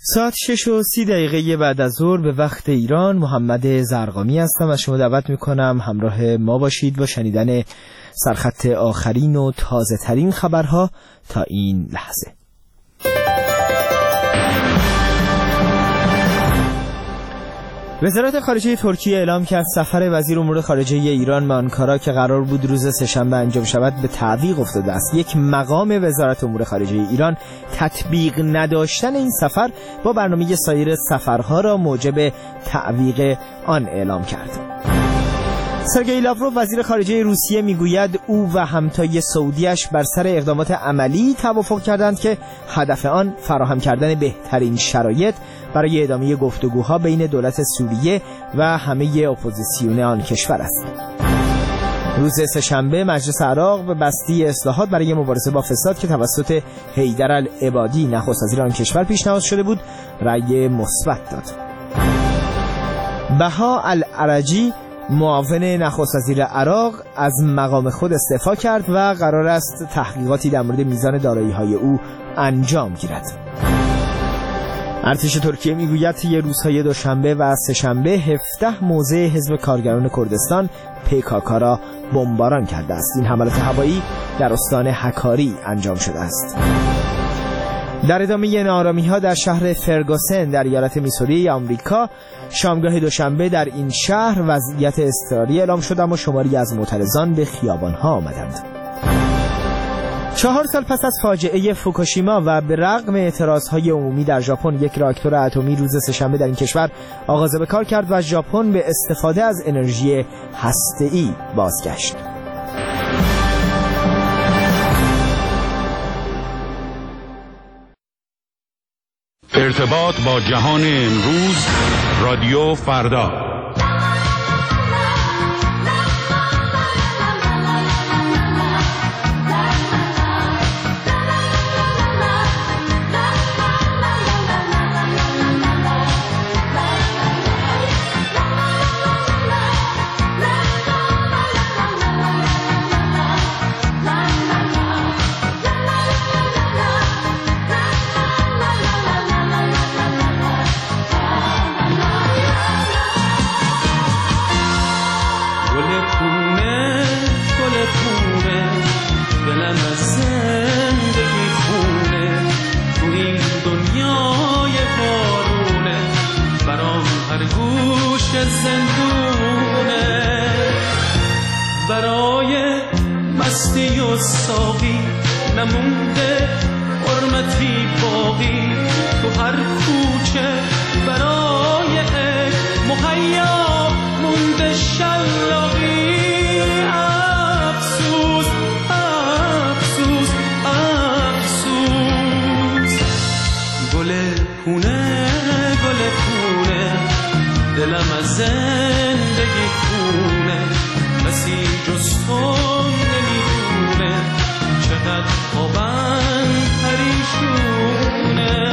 ساعت 6:30 بعد از ظهر به وقت ایران. محمد زرقامی هستم و شما دعوت میکنم همراه ما باشید با شنیدن سرخط آخرین و تازه ترین خبرها تا این لحظه. وزارت خارجه ترکیه اعلام کرد سفر وزیر امور خارجه ایران به آنکارا که قرار بود روز سه‌شنبه انجام شود به تعویق افتاده است. یک مقام وزارت امور خارجه ایران تطبیق نداشتن این سفر با برنامه سایر سفرها را موجب تعویق آن اعلام کرد. سرگئی لاوروف وزیر خارجه روسیه میگوید او و همتای سعودیش بر سر اقدامات عملی توافق کردند که هدف آن فراهم کردن بهترین شرایط برای ادامه گفتگوها بین دولت سوریه و همه اپوزیسیون آن کشور است. روز سه‌شنبه مجلس عراق به بسته اصلاحات برای مبارزه با فساد که توسط حیدر العبادی نخست وزیر آن کشور پیشنهاد شده بود رأی مثبت داد. بها العرجی معاون نخست وزیر عراق از مقام خود استعفا کرد و قرار است تحقیقاتی در مورد میزان دارایی‌های او انجام گیرد. ارتش ترکیه میگوید طی روزهای دوشنبه و سه‌شنبه 17 موضع حزب کارگران کردستان PKK را بمباران کرده است. این حملات هوایی در استان هکاری انجام شده است. در ادامه ناآرامی‌ها در شهر فرگوسن در ایالت میسوری آمریکا شامگاه دوشنبه در این شهر وضعیت اضطراری اعلام شد اما شماری از معترضان به خیابان‌ها آمدند. 4 سال پس از فاجعه فوکوشیما و به رغم اعتراضهای عمومی در ژاپن یک راکتور اتمی روز سه‌شنبه در این کشور آغاز به کار کرد و ژاپن به استفاده از انرژی هسته‌ای بازگشت. ارتباط با جهان امروز، رادیو فردا. برای مستی و ساقی نمونده حرمتی باقی تو هر کوچه برای مهیا مونده شلاقی. افسوس افسوس افسوس گل پونه دلم از زندگی خونه کسی جز تو نمیدونه چقدر خوابم پریشونه.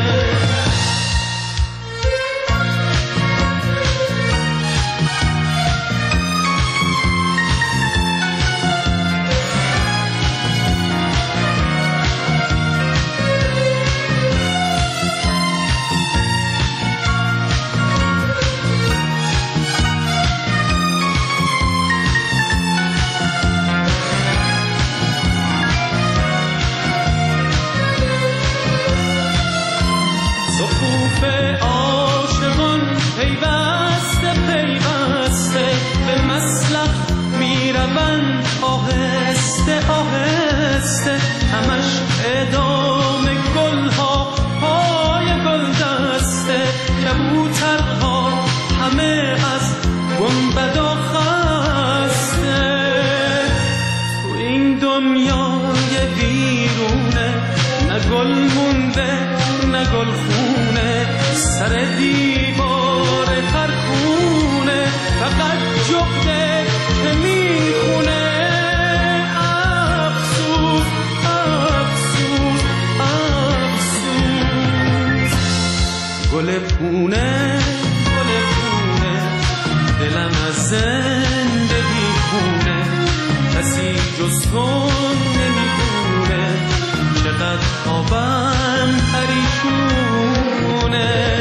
آهسته همش ادامه گلها پای گل دسته کبوترها همه از گنبدا خسته. تو این دنیای بیرونه نه گل مونده نه گل خونه سر دیوار خرخونه فقط جغده که میخونه. گل پونه دلم از زندگی خونه کسی جز تو نمیدونه چقدر خوابم پریشونه.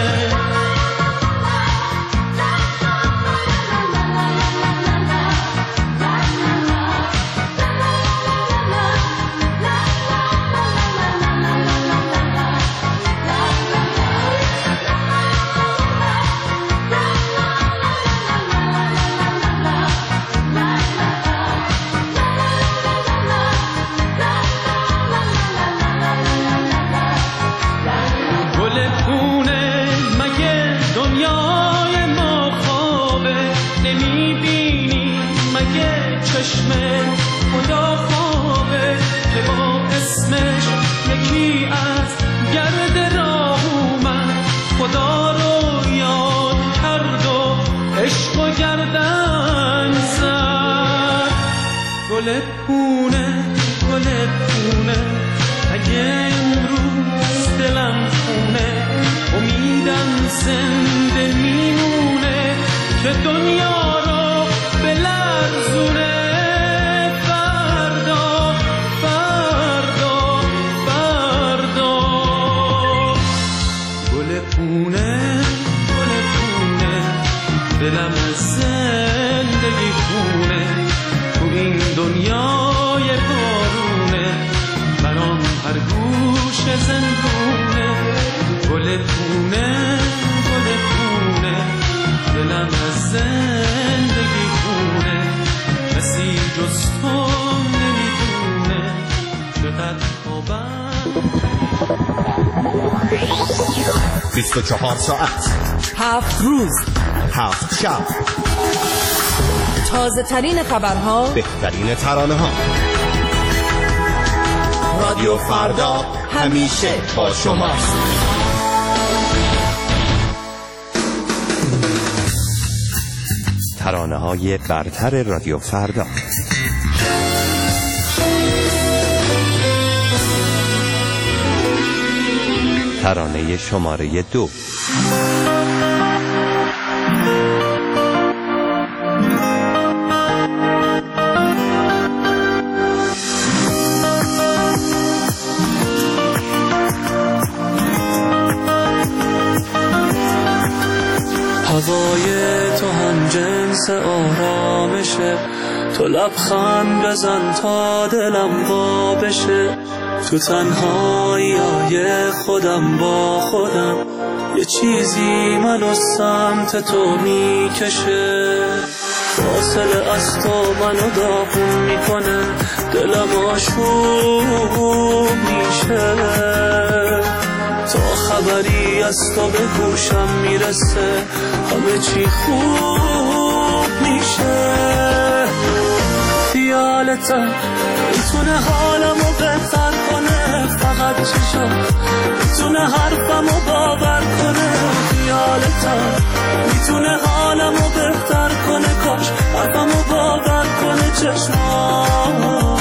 گل پونه گل پونه اگه امروز دلم خونه امیدم زنده میمونه که دنیا رو بلرزونه فردا فردا فردا گل پونه گل پونه دلم از زندگی خونه تو این دنیای بارونه برام هر گوش زندونه گل پونه گل پونه دلم از زندگی خونه کسی جز تو نمیدونه چقدر خوابم 24 ساعت 7 روز 7 شب تازه ترین خبرها بهترین ترانه ها رادیو فردا همیشه با شماست. ترانه های برتر رادیو فردا. ترانه شماره 2. هوای تو هم جنس آرامشه تو لبخند بزن تا دلم وا بشه تو تنهایی خودم با خودم یه چیزی منو سمت تو میکشه فاصله از تو منو داغون میکنه دلم آشوب میشه تا خبری از تو به گوشم میرسه همه چی خوب میشه خیالتم میتونه حالمو بهتر کنه فقط چشم میتونه حرفمو باور کنه خیالتم میتونه حالمو بهتر کنه کاش حرفمو باور کنه چشمام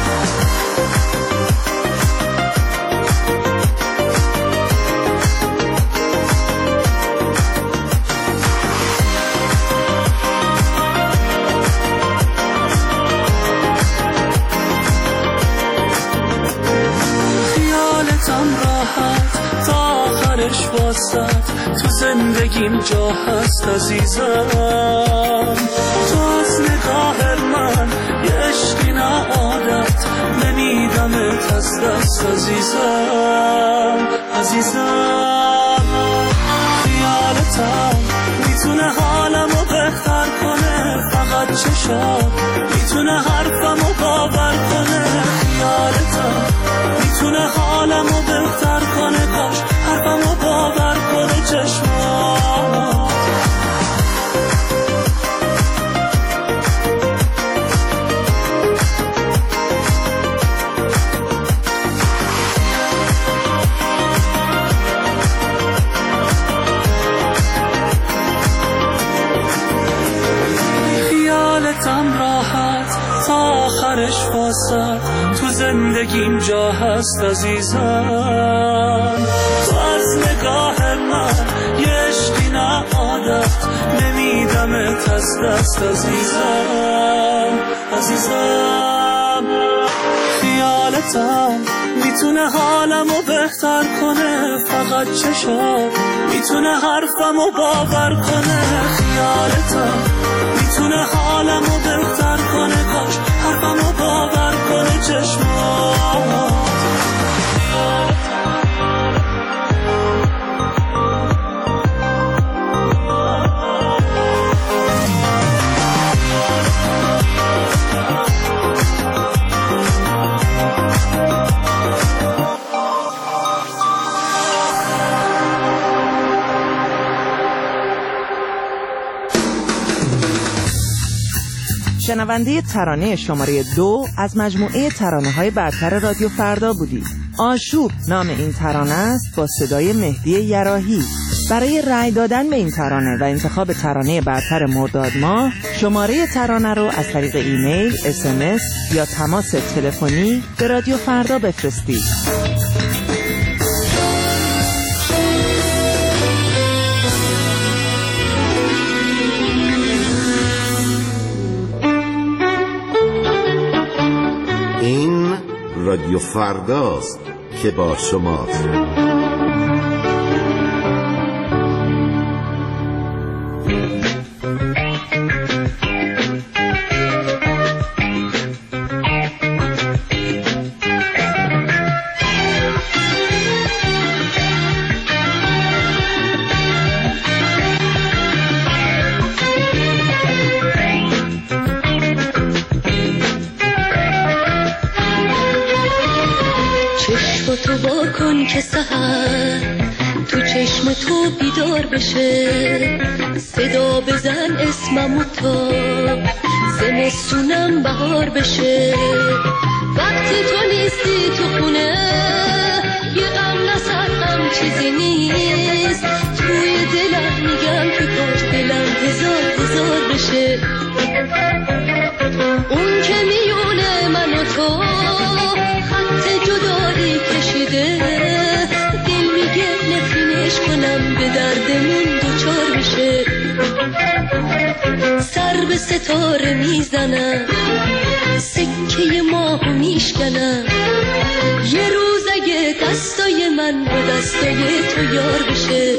راحت تا آخرش واسط تو زندگیم جا هست عزیزم تو از نگاه من یه عشقی نه عادت نمیدمت از دست عزیزم عزیزم خیالتم میتونه حالمو بهتر کنه فقط چشم میتونه حرفمو باور کنه خیالتم میتونه حالمو بهتر کنه کاش حرفمو باور کنه چشمات خیالتم راحت تا آخرش واسط تو زندگیم جا هست عزیزم تو از نگاه من یه عشقی نه عادت نمیدمت از دست عزیزم عزیزم خیالتم میتونه حالمو بهتر کنه فقط چشم میتونه حرفمو باور کنه خیالتم میتونه حالمو بهتر کنه کاش حرفمو باور کنه چشمات شنونده ترانه شماره 2 از مجموعه ترانه‌های برتر رادیو فردا بودید. آشوب نام این ترانه است با صدای مهدی یراحی. برای رأی دادن به این ترانه و انتخاب ترانه برتر مرداد ماه، شماره ترانه رو از طریق ایمیل، SMS یا تماس تلفنی به رادیو فردا بفرستید. این رادیو فرداست که با شماست. تو با کن که سحر تو چشم تو بیدار بشه، صدا بزن اسممو تا زمستونم بهار بشه. وقتی تو نیستی تو خونه یه غم نسد غم چیزی نیست، توی دلم میگم که کاش دلم هزار بشه. اون که میونه من و تو خط جدایی کشیده، دل میگه نفرینش کنم به دردمون دوچار بشه. سر به ستاره میزنم، سکه ماهو میشکنم، یه روز اگه دستای من با دستای تو یار بشه.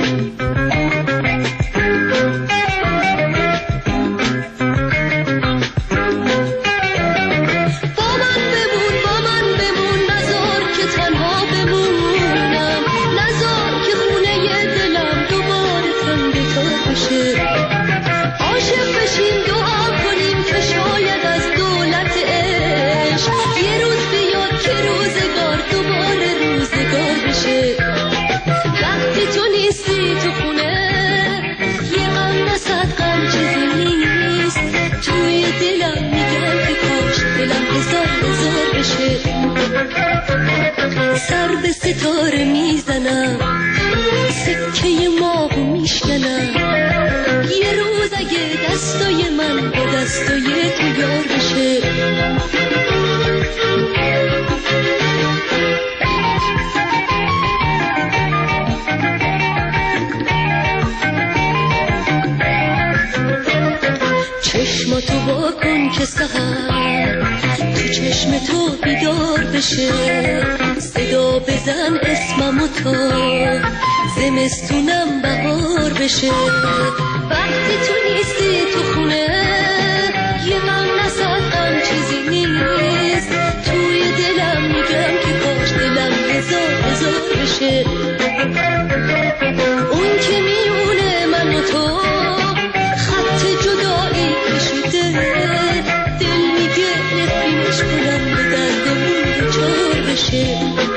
سر به ستاره میزنم، سکه ماهو میشکنم، یه روز اگه دستای من با دستای تو یار بشه. چشماتو با کن که سحر تو چشم تو بیدار بشه، صدا بزن اسممو تا زمستونم بهار بشه. وقتی تو نیستی تو خونه یه غم نسد غم چیزی نیست، توی دلم میگم که کاش دلم هزار بشه. اون که میونه من و تو خط جدایی کشیده، دل میگه نفرینش کنم به دردمون دوچار بشه.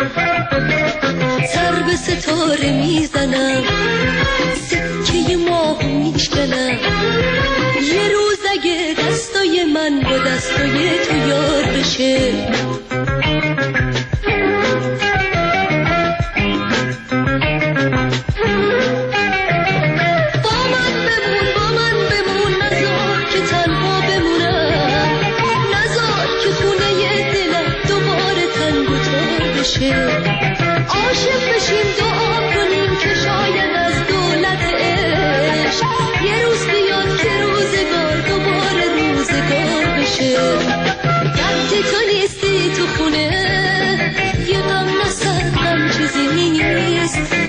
سر به ستاره میزنم، سکه ماهو میشکنم، یه روز اگه دستای من با دستای تو یار بشه.